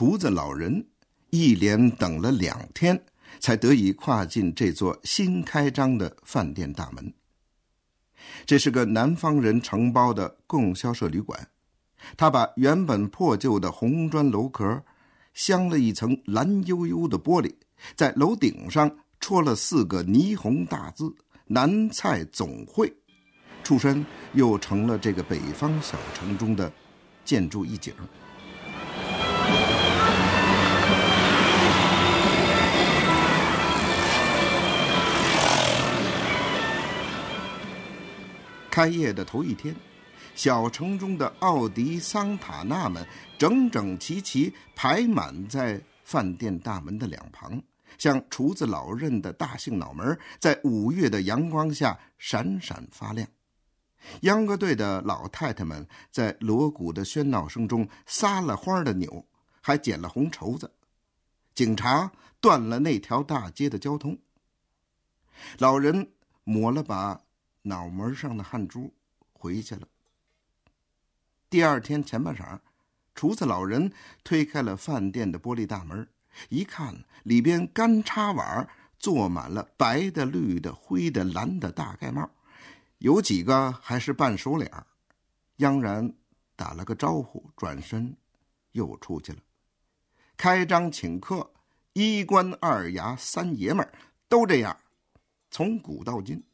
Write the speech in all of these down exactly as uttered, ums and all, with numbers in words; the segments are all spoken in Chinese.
厨子老人一连等了两天，才得以跨进这座新开张的饭店大门。这是个南方人承包的供销社旅馆，他把原本破旧的红砖楼壳镶了一层蓝幽幽的玻璃，在楼顶上戳了四个霓虹大字南菜总会，出身又成了这个北方小城中的建筑一景。开业的头一天，小城中的奥迪、桑塔纳们整整齐齐排满在饭店大门的两旁，像厨子老任的大杏脑门在五月的阳光下闪闪发亮。秧歌队的老太太们在锣鼓的喧闹声中撒了欢的扭，还捡了红绸子。警察断了那条大街的交通。老人抹了把脑门上的汗珠回去了。第二天前半晌，厨子老人推开了饭店的玻璃大门，一看里边干插碗坐满了白的、绿的、灰的、蓝的大盖帽，有几个还是半熟脸，央然打了个招呼，转身又出去了。开张请客，一官二衙三爷们都这样，从古到今。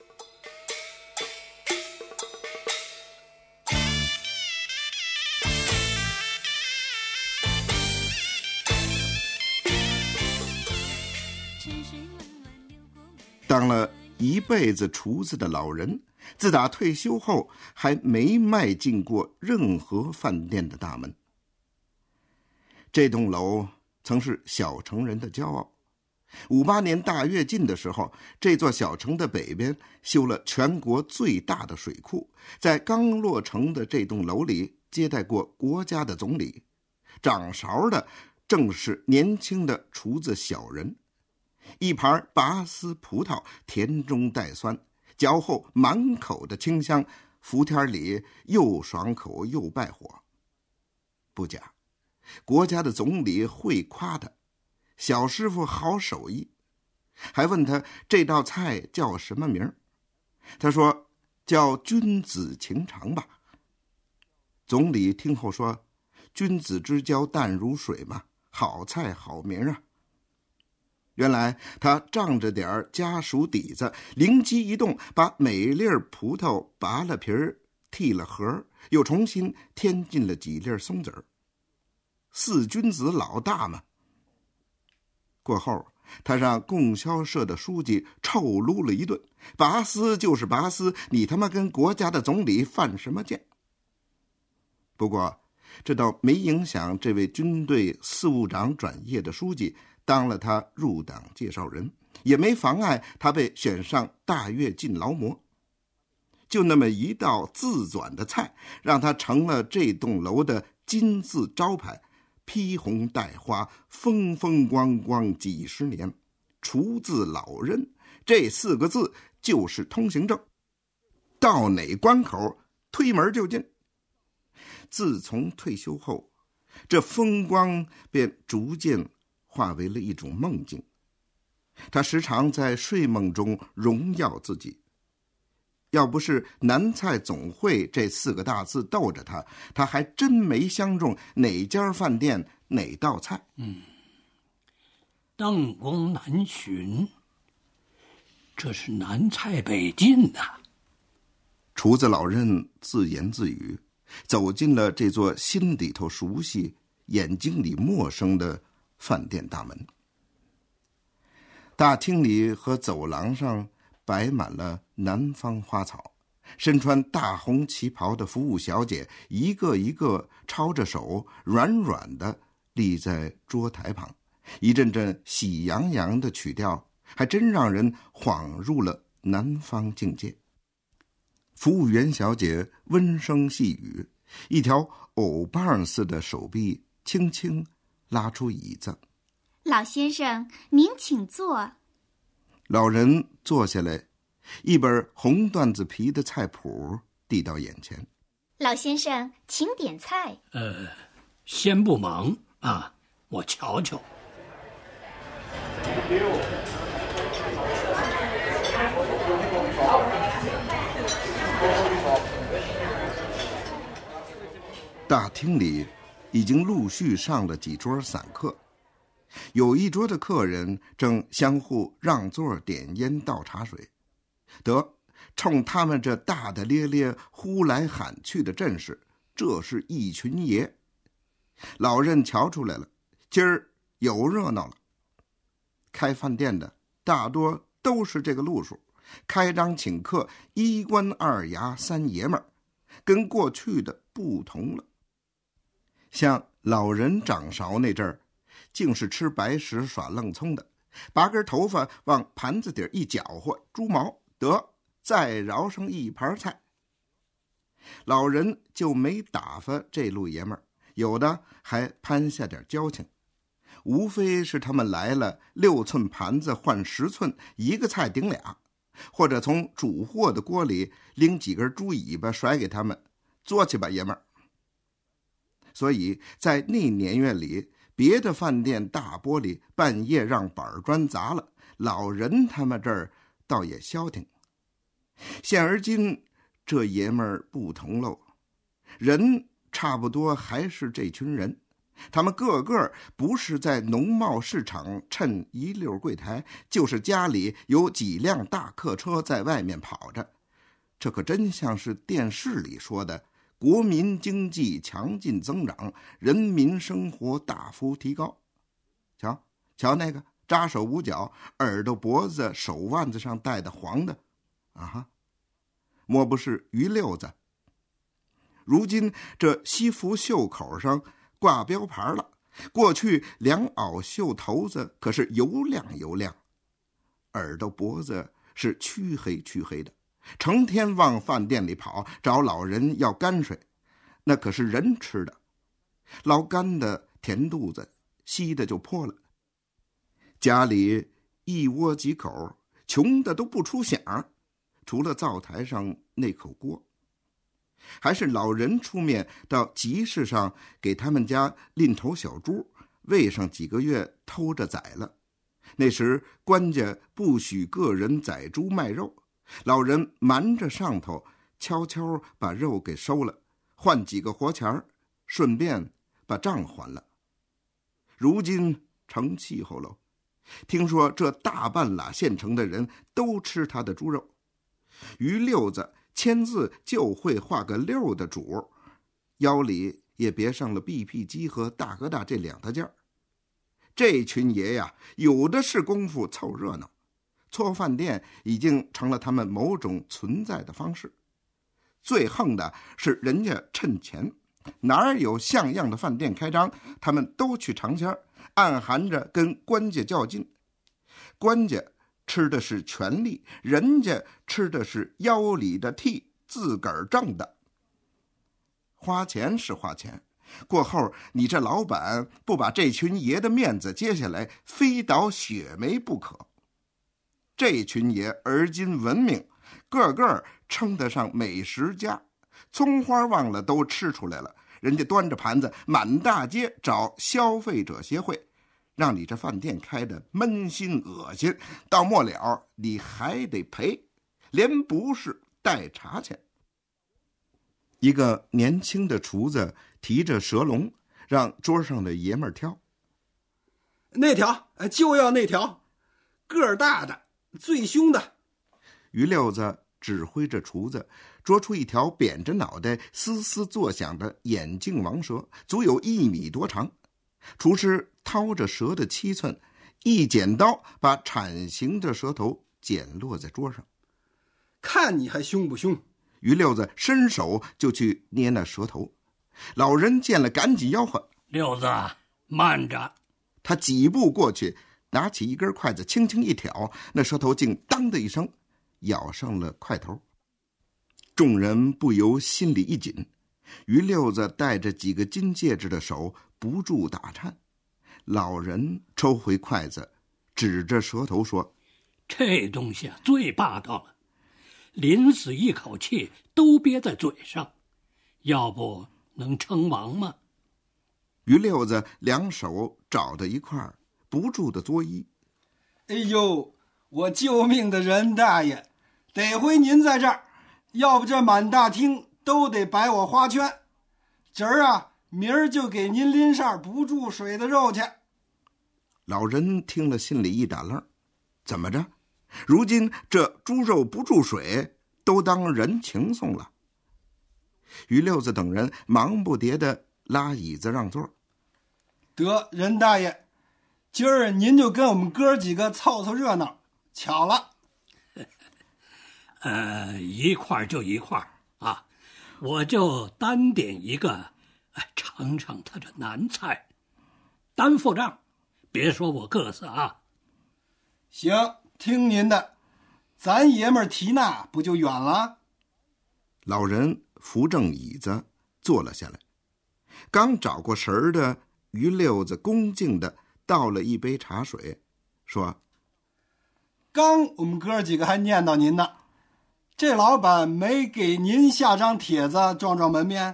当了一辈子厨子的老人，自打退休后还没迈进过任何饭店的大门。这栋楼曾是小城人的骄傲。五八年大跃进的时候，这座小城的北边修了全国最大的水库，在刚落成的这栋楼里接待过国家的总理，掌勺的正是年轻的厨子小人。一盘拔丝葡萄，甜中带酸，嚼后满口的清香，伏天里又爽口又败火。不假，国家的总理会夸他，小师傅好手艺，还问他这道菜叫什么名。他说叫君子情长吧。总理听后说，君子之交淡如水嘛，好菜好名啊。原来他仗着点家属底子，灵机一动，把每粒葡萄拔了皮儿，剔了核，又重新添进了几粒松子儿。四君子老大嘛。过后他让供销社的书记臭撸了一顿，拔丝就是拔丝，你他妈跟国家的总理犯什么贱？不过这倒没影响这位军队事务长转业的书记当了他入党介绍人，也没妨碍他被选上大跃进劳模。就那么一道自转的菜，让他成了这栋楼的金字招牌，披红戴花，风风光光几十年。厨子老人这四个字就是通行证，到哪关口推门就进。自从退休后，这风光便逐渐化为了一种梦境。他时常在睡梦中荣耀自己，要不是南菜总会这四个大字逗着他，他还真没相中哪家饭店哪道菜。 嗯，邓公南巡，这是南菜北进呐、啊。 厨子老任自言自语，走进了这座心里头熟悉眼睛里陌生的饭店大门。大厅里和走廊上摆满了南方花草，身穿大红旗袍的服务小姐一个一个抄着手，软软的立在桌台旁，一阵阵喜洋洋的曲调，还真让人恍入了南方境界。服务员小姐温声细语，一条藕棒似的手臂轻轻拉出椅子。 老先生，您请坐。 老人坐下来，一本红缎子皮的菜谱递到眼前。 老先生，请点菜。 呃，先不忙啊， 我瞧瞧。 大厅里已经陆续上了几桌散客，有一桌的客人正相互让座点烟倒茶水。得，冲他们这大大咧咧呼来喊去的阵势，这是一群爷。老任瞧出来了，今儿有热闹了。开饭店的大多都是这个路数，开张请客，一官二衙三爷们儿，跟过去的不同了。像老人掌勺那阵儿，竟是吃白食耍愣葱的，拔根头发往盘子底一搅和，猪毛得再饶上一盘菜。老人就没打发这路爷们儿，有的还攀下点交情，无非是他们来了，六寸盘子换十寸，一个菜顶俩，或者从煮货的锅里拎几根猪尾巴甩给他们，做去吧爷们儿。所以在那年月里，别的饭店大玻璃半夜让板砖砸了，老人他们这儿倒也消停。现而今这爷们儿不同喽，人差不多还是这群人，他们个个不是在农贸市场趁一溜柜台，就是家里有几辆大客车在外面跑着。这可真像是电视里说的，国民经济强劲增长，人民生活大幅提高。瞧瞧那个扎手捂脚，耳朵脖子手腕子上戴的黄的啊哈，莫不是于六子？如今这西服袖口上挂标牌了，过去两袄袖头子可是油亮油亮，耳朵脖子是黢黑黢黑的，成天往饭店里跑，找老人要泔水，那可是人吃的，老干的填肚子，稀的就破了。家里一窝几口，穷的都不出响，除了灶台上那口锅。还是老人出面到集市上给他们家拎头小猪，喂上几个月偷着宰了。那时官家不许个人宰猪卖肉，老人瞒着上头，悄悄把肉给收了，换几个活钱，顺便把账还了。如今成气候喽，听说这大半拉县城的人都吃他的猪肉。于六子签字就会画个六的主，腰里也别上了 B P 机和大哥大这两大件。这群爷呀，有的是功夫凑热闹，搓饭店已经成了他们某种存在的方式。最横的是人家趁钱，哪有像样的饭店开张，他们都去尝鲜，暗含着跟官家较劲。官家吃的是权力，人家吃的是腰里的屉，自个儿挣的。花钱是花钱，过后你这老板不把这群爷的面子接下来，非倒血霉不可。这群爷而今闻名，个个称得上美食家，葱花忘了都吃出来了，人家端着盘子满大街找消费者协会，让你这饭店开的闷心恶心，到末了你还得赔，连不是带茶钱。一个年轻的厨子提着蛇笼，让桌上的爷们儿挑。 那条就要那条，个儿大的，最凶的。 于六子指挥着厨子捉出一条扁着脑袋嘶嘶作响的眼镜王蛇，足有一米多长。厨师掏着蛇的七寸，一剪刀把铲形的蛇头剪落在桌上。 看你还凶不凶？ 于六子伸手就去捏那蛇头，老人见了赶紧吆喝： 六子，慢着！ 他几步过去，拿起一根筷子轻轻一挑，那蛇头竟当的一声咬上了筷头。众人不由心里一紧，于六子戴着几个金戒指的手不住打颤。老人抽回筷子，指着蛇头说： 这东西啊，最霸道了，临死一口气都憋在嘴上，要不能称王吗？ 于六子两手找到一块儿，不住的作揖：“ 哎呦，我救命的任大爷，得亏您在这儿，要不这满大厅都得摆我花圈。侄儿啊，明儿就给您拎上不注水的肉去。” 老人听了心里一打愣，怎么着？如今这猪肉不注水都当人情送了。于六子等人忙不迭地拉椅子让座。 得，任大爷，今儿您就跟我们哥几个凑凑热闹，巧了。 呃，一块儿就一块儿啊，我就单点一个，哎，尝尝他这南菜，单付账，别说我各色啊。 行，听您的，咱爷们儿提那不就远了？ 老人扶正椅子坐了下来，刚找过神儿的于六子恭敬地倒了一杯茶水，说：“ 刚我们哥几个还念叨您呢，这老板没给您下张帖子壮壮门面？”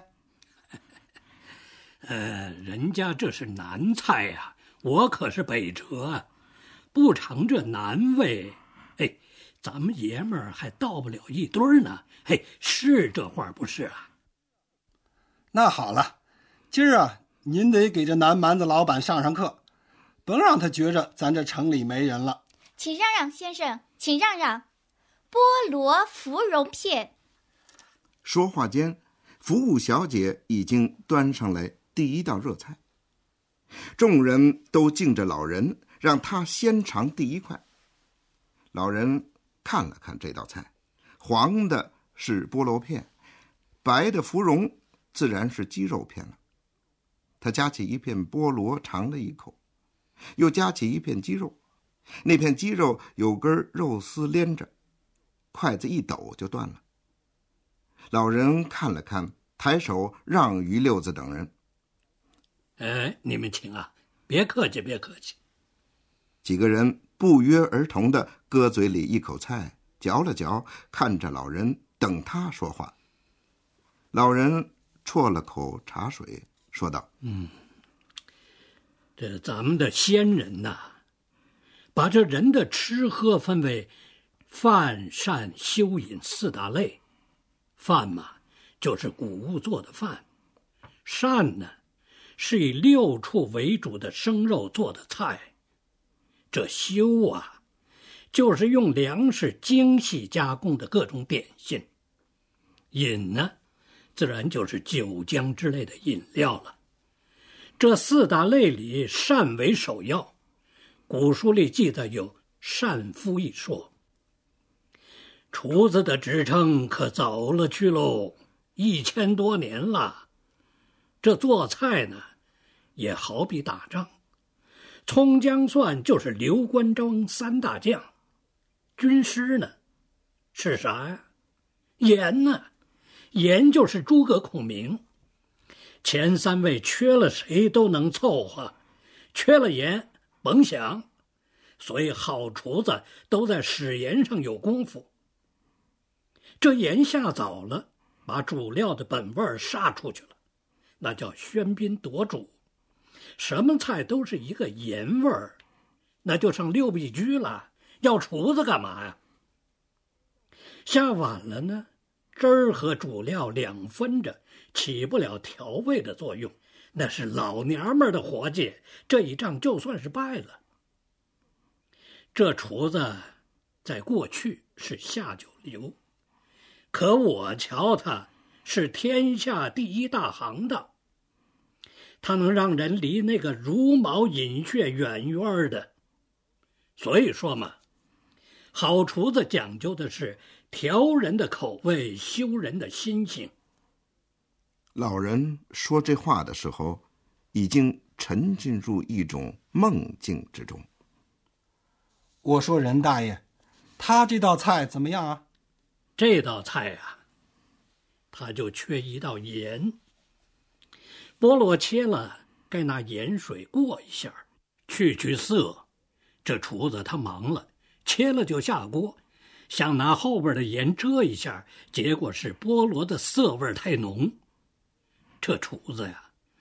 呃，人家这是南菜呀、啊，我可是北辙，不尝这南味，嘿，咱们爷们儿还到不了一堆儿呢。嘿，是这话不是啊？ 那好了，今儿啊，您得给这南蛮子老板上上课，甭让他觉着咱这城里没人了。 请让让，先生，请让让。菠萝芙蓉片。 说话间，服务小姐已经端上来第一道热菜，众人都敬着老人，让他先尝第一块。老人看了看这道菜，黄的是菠萝片，白的芙蓉自然是鸡肉片了。他夹起一片菠萝尝了一口，又夹起一片鸡肉，那片鸡肉有根肉丝连着，筷子一抖就断了。老人看了看，抬手让于六子等人：“ 哎，你们请啊，别客气，别客气。” 几个人不约而同地搁嘴里一口菜，嚼了嚼，看着老人，等他说话。老人啜了口茶水，说道：“ 嗯，这咱们的先人呐、啊，把这人的吃喝分为饭、膳、休、饮四大类。饭嘛，就是谷物做的饭；膳呢，是以六畜为主的生肉做的菜；这休啊，就是用粮食精细加工的各种点心；饮呢，自然就是酒浆之类的饮料了。这四大类里，膳为首要，古书里记载有膳夫一说。厨子的职称可早了去喽，一千多年了。这做菜呢，也好比打仗，葱姜蒜就是刘关张三大将，军师呢是啥呀？盐呢？盐就是诸葛孔明。前三位缺了谁都能凑合，缺了盐甭想。所以好厨子都在使盐上有功夫。这盐下早了，把主料的本味杀出去了，那叫喧宾夺主。什么菜都是一个盐味儿，那就剩六必居了，要厨子干嘛呀？下晚了呢，汁儿和主料两分着，起不了调味的作用，那是老娘们的活计，这一仗就算是败了。这厨子在过去是下九流，可我瞧他是天下第一大行当，他能让人离那个茹毛饮血远远的。所以说嘛，好厨子讲究的是调人的口味，修人的心性。 老人说这话的时候，已经沉浸入一种梦境之中。 我说任大爷，他这道菜怎么样啊？ 这道菜啊，它就缺一道盐。菠萝切了，该拿盐水过一下，去去涩。这厨子他忙了，切了就下锅，想拿后边的盐遮一下，结果是菠萝的涩味太浓。这厨子呀，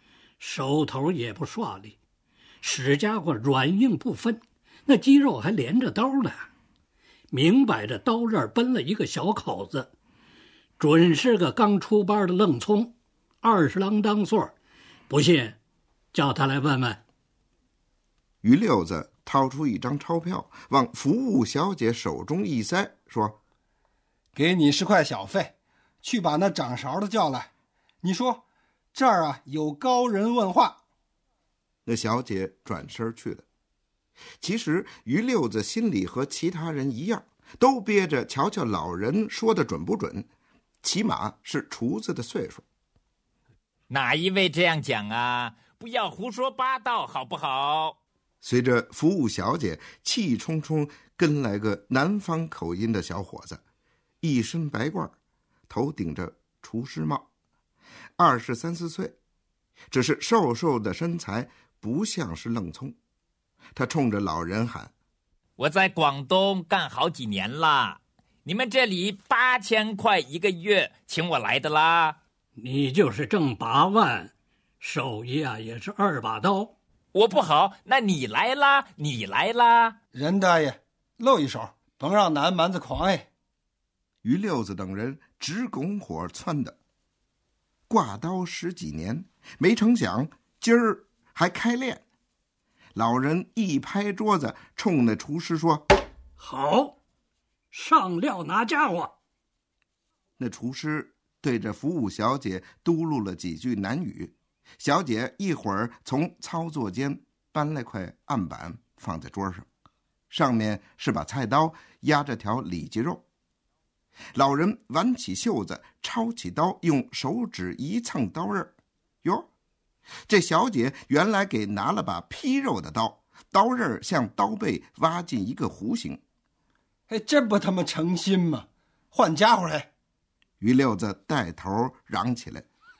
手头也不刷利，使家伙软硬不分，那肌肉还连着刀呢，明摆着刀刃崩了一个小口子，准是个刚出班的愣葱，二十郎当岁，不信叫他来问问。 于六子掏出一张钞票，往服务小姐手中一塞，说：“ 给你十块小费，去把那掌勺的叫来。你说这儿啊有高人问话。” 那小姐转身去了。其实于六子心里和其他人一样，都憋着瞧瞧老人说的准不准，起码是厨子的岁数。 哪一位这样讲啊？不要胡说八道好不好？ 随着服务小姐气冲冲跟来个南方口音的小伙子，一身白褂，头顶着厨师帽，二十三四岁，只是瘦瘦的身材不像是愣葱。他冲着老人喊：“ 我在广东干好几年啦，你们这里八千块一个月请我来的啦。 你就是挣八万，手艺啊也是二把刀。 我不好，那你来啦，你来啦。” 任大爷，露一手，甭让南蛮子狂哎！ 于六子等人直拱火窜的，挂刀十几年，没成想今儿还开练。老人一拍桌子，冲那厨师说：“ 好，上料拿家伙。” 那厨师对着服务小姐嘟噜了几句南语，小姐一会儿从操作间搬来块案板放在桌上，上面是把菜刀压着条里脊肉。老人挽起袖子，抄起刀，用手指一蹭刀刃。哟，这小姐原来给拿了把劈肉的刀，刀刃向刀背挖进一个弧形。 哎，这不他妈诚心吗？换家伙来！ 于六子带头嚷起来：“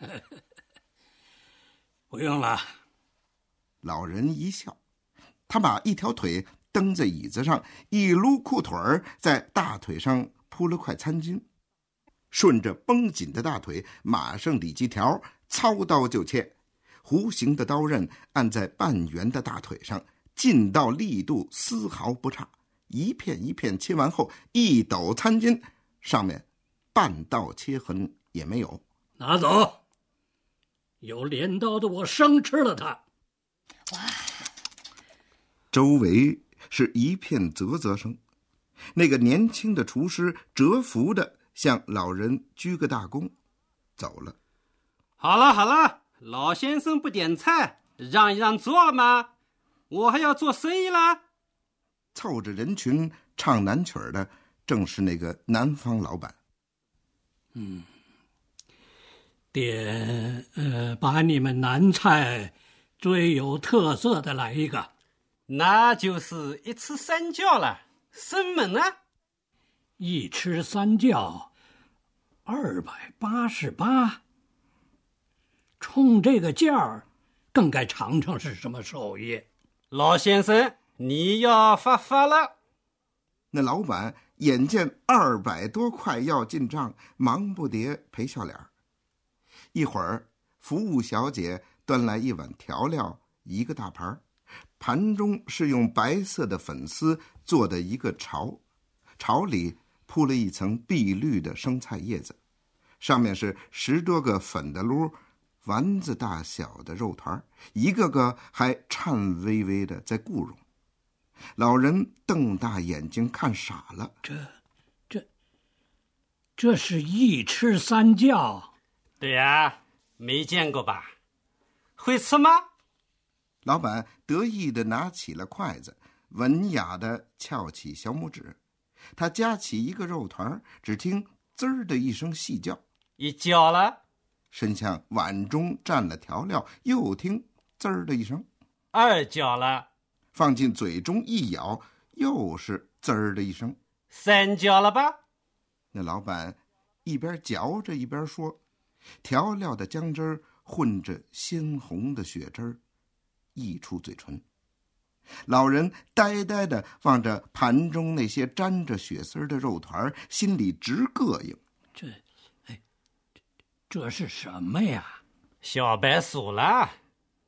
不用了。” 老人一笑，他把一条腿蹬在椅子上，一撸裤腿儿，在大腿上铺了块餐巾，顺着绷紧的大腿马上理几条，操刀就切。弧形的刀刃按在半圆的大腿上，劲道力度丝毫不差，一片一片切完后，一抖餐巾，上面半道切痕也没有。 拿走，有镰刀的我生吃了它。 哇！ 周围是一片啧啧声。那个年轻的厨师折服的向老人鞠个大躬，走了。 好了好了，老先生不点菜，让一让座了吗？我还要做生意啦。 凑着人群唱南曲的正是那个南方老板。 嗯，点呃，把你们南菜最有特色的来一个。 那就是一吃三叫了。生猛啊！ 一吃三叫，二百八十八。冲这个价儿，更该尝尝是什么手艺。 老先生，你要发发了。 那老板眼见二百多块要进账，忙不迭赔笑脸。一会儿，服务小姐端来一碗调料，一个大盘，盘中是用白色的粉丝做的一个巢，巢里铺了一层碧绿的生菜叶子，上面是十多个粉的噜丸子大小的肉团，一个个还颤巍巍的在咕蓉。老人瞪大眼睛看傻了， 这这这是一吃三叫。 对呀，没见过吧？会吃吗？ 老板得意地拿起了筷子，文雅地翘起小拇指，他夹起一个肉团，只听滋儿的一声细叫， 一叫了， 伸向碗中蘸了调料，又听滋儿的一声， 二叫了， 放进嘴中一咬，又是滋儿的一声， 三叫了吧？ 那老板一边嚼着一边说，调料的姜汁儿混着鲜红的血汁儿溢出嘴唇。老人呆呆地望着盘中那些沾着血丝的肉团，心里直膈应。 这，哎，这这是什么呀？ 小白鼠了。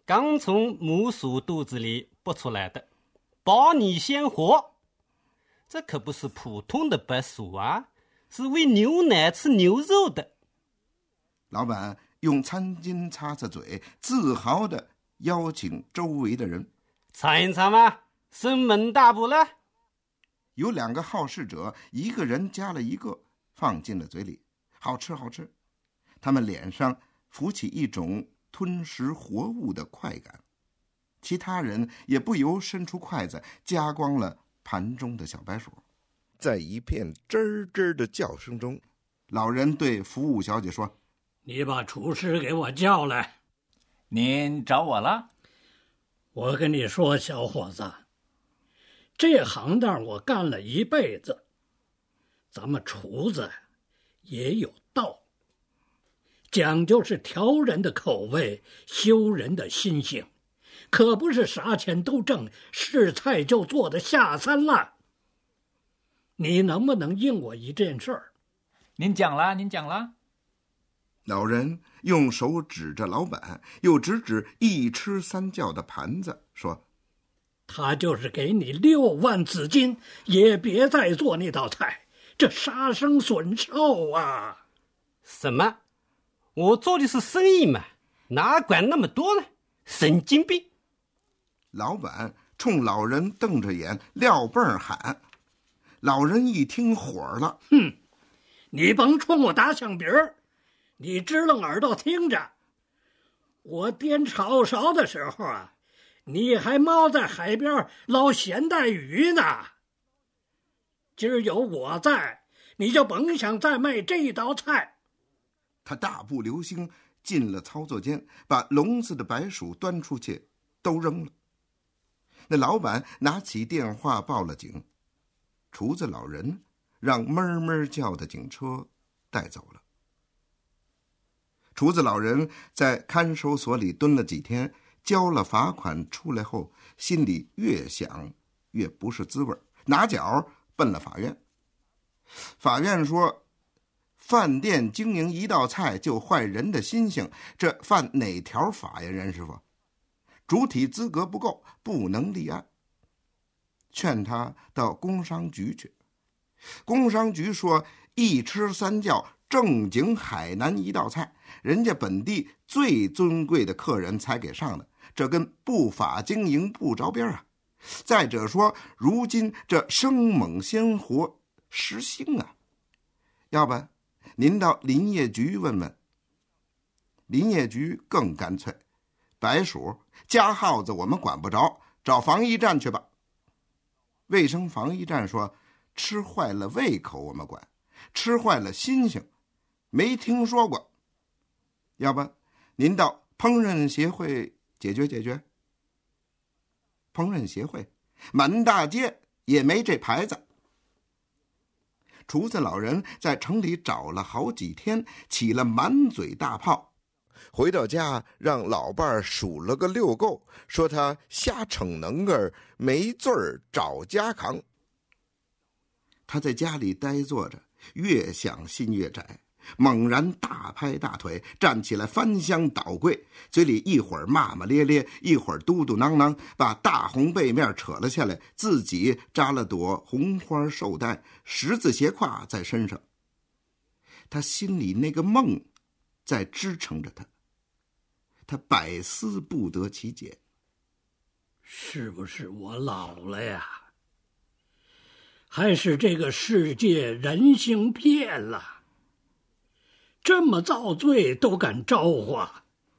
刚从母鼠肚子里剥出来的，保你鲜活。这可不是普通的白鼠啊，是喂牛奶吃牛肉的。 老板用餐巾擦擦嘴，自豪地邀请周围的人尝一尝吧，生门大补了。 有两个好事者，一个人夹了一个放进了嘴里，好吃好吃。他们脸上浮起一种吞食活物的快感，其他人也不由伸出筷子夹光了盘中的小白鼠。在一片吱吱的叫声中，老人对服务小姐说： 你把厨师给我叫来。 您找我了？ 我跟你说，小伙子，这行当我干了一辈子，咱们厨子也有道，讲究是调人的口味，修人的心性，可不是啥钱都挣，是菜就做的下餐了。你能不能应我一件事儿？ 您讲了，您讲了。 老人用手指着老板，又指指一吃三叫的盘子，说： 他就是给你六万紫金，也别再做那道菜，这杀生损寿啊！ 什么？我做的是生意嘛，哪管那么多呢？神经病！ 老板冲老人瞪着眼，撂蹦喊。老人一听火了： 哼，你甭冲我打响鼻儿，你支棱耳朵听着。我颠炒勺的时候啊，你还猫在海边捞咸带鱼呢。今儿有我在，你就甭想再卖这道菜。 他大步流星进了操作间，把笼子的白鼠端出去都扔了。那老板拿起电话报了警，厨子老人让哞哞叫的警车带走了。厨子老人在看守所里蹲了几天，交了罚款出来后，心里越想越不是滋味，拿脚奔了法院。法院说，饭店经营一道菜就坏人的心性，这犯哪条法呀，任师傅？主体资格不够，不能立案。劝他到工商局去。工商局说，一吃三叫，正经海南一道菜，人家本地最尊贵的客人才给上的，这跟不法经营不着边啊。再者说，如今这生猛鲜活时兴啊，要不您到林业局问问。林业局更干脆，白鼠家耗子我们管不着，找防疫站去吧。卫生防疫站说，吃坏了胃口我们管，吃坏了心性没听说过。要不您到烹饪协会解决解决。烹饪协会满大街也没这牌子。厨子老人在城里找了好几天，起了满嘴大泡，回到家让老伴儿数了个溜够，说他瞎逞能个没罪儿找家扛。他在家里呆坐着，越想心越窄，猛然大拍大腿，站起来翻箱倒柜，嘴里一会儿骂骂咧咧，一会儿嘟嘟囔囔，把大红被面扯了下来，自己扎了朵红花绶带，十字斜挎在身上。他心里那个梦在支撑着他，他百思不得其解。 是不是我老了呀？还是这个世界人性变了？这么遭罪都敢招呼。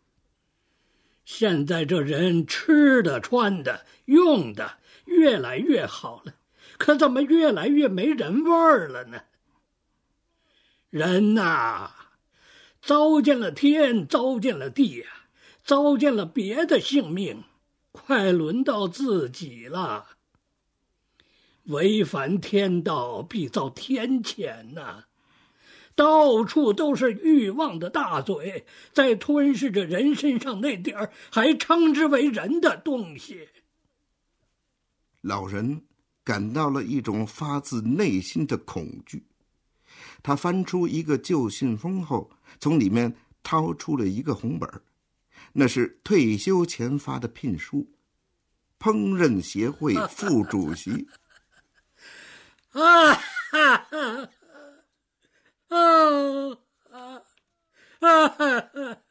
现在这人吃的穿的用的越来越好了，可怎么越来越没人味儿了呢？人呐，糟践了天，糟践了地啊，糟践了别的性命，快轮到自己了。违反天道，必遭天谴呐、啊！到处都是欲望的大嘴，在吞噬着人身上那点儿还称之为人的东西。 老人感到了一种发自内心的恐惧。他翻出一个旧信封后，从里面掏出了一个红本， 那是退休前发的聘书，烹饪协会副主席。 啊哈哈！啊啊啊哈！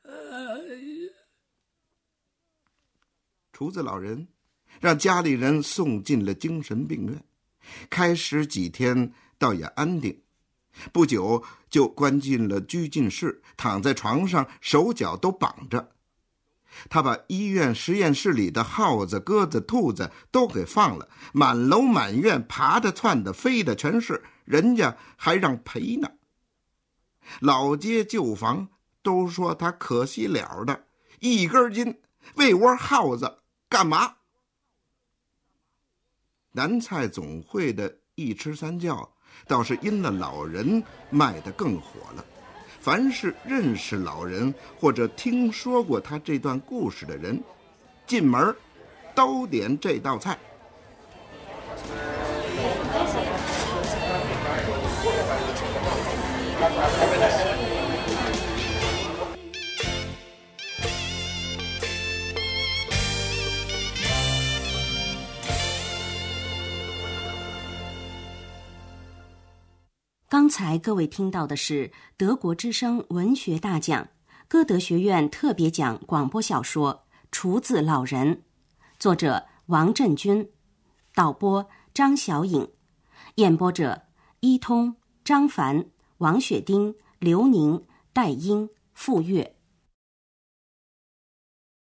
厨子老人让家里人送进了精神病院，开始几天倒也安定，不久就关进了拘禁室，躺在床上手脚都绑着。他把医院实验室里的耗子、鸽子、兔子都给放了，满楼满院爬的、窜的、飞的全是，人家还让赔呢。老街旧房都说他可惜了的，一根筋喂窝耗子干嘛？南菜总会的一吃三叫倒是因了老人卖得更火了。凡是认识老人或者听说过他这段故事的人，进门都点这道菜。 刚才各位听到的是德国之声文学大奖歌德学院特别奖广播小说《厨子老人》，作者王振军，导播张小颖，演播者伊通、张凡、王雪丁、刘宁、戴英、傅月。